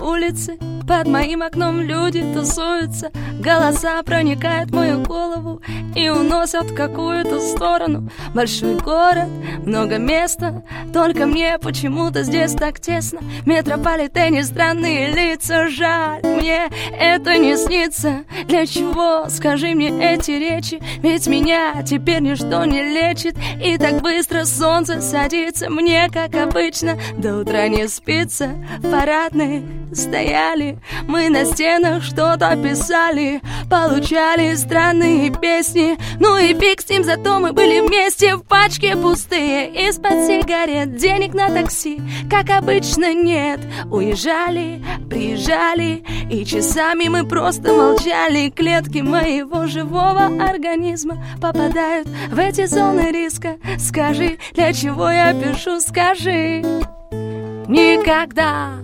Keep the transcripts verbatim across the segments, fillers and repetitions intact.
улицы, под моим окном люди тусуются. Голоса проникают в мою голову и уносят в какую-то сторону. Большой город, много места, только мне почему-то здесь так тесно. В метрополитене странные лица, жаль, мне это не снится. Для чего, скажи мне эти речи, ведь меня теперь ничто не лечит. И так быстро солнце садится, мне, как обычно, до утра не спится. В парадной стояли, мы на стенах что-то писали, получали странные песни. Ну и фиг с ним, зато мы были вместе. В пачке пустые, из-под сигарет, денег на такси, как обычно, нет. Уезжали, приезжали, и часами мы просто молчали. Клетки моего живого организма попадают в эти зоны риска. Скажи, для чего я пишу, скажи. Никогда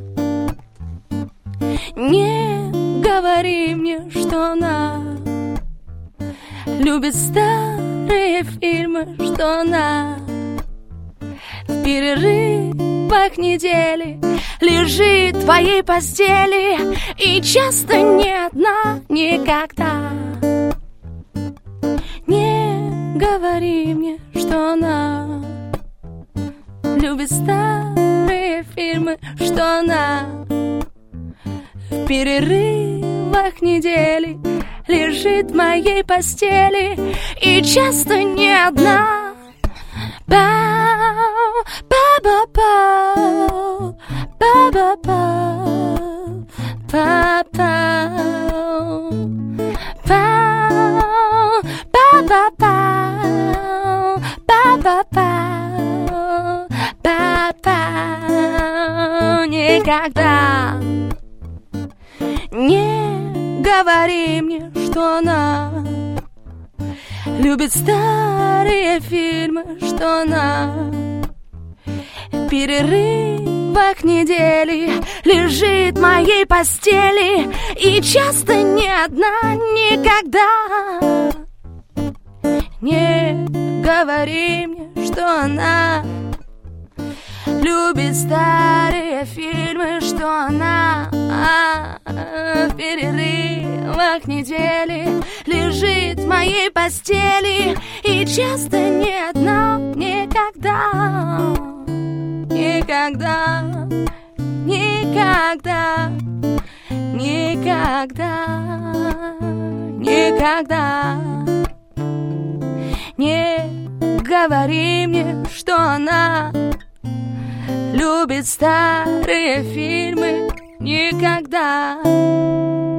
не говори мне, что она любит старые фильмы, что она в перерывах недели лежит в твоей постели, и часто не одна. Никогда не говори мне, что она любит старые фильмы, что она в перерывах недели лежит в моей постели, и часто не одна. Пау, па-ба-пау, па-ба-пау, па-пау, пау, па-ба-пау, па-ба-пау, па-пау. Никогда не говори мне, что она любит старые фильмы, что она в перерывах недели лежит в моей постели, и часто не одна. Никогда не говори мне, что она любит старые фильмы, что она в перерывах недели лежит в моей постели, и часто не одна. Никогда, никогда, никогда, никогда, никогда не говори мне, что она любит старые фильмы. Никогда.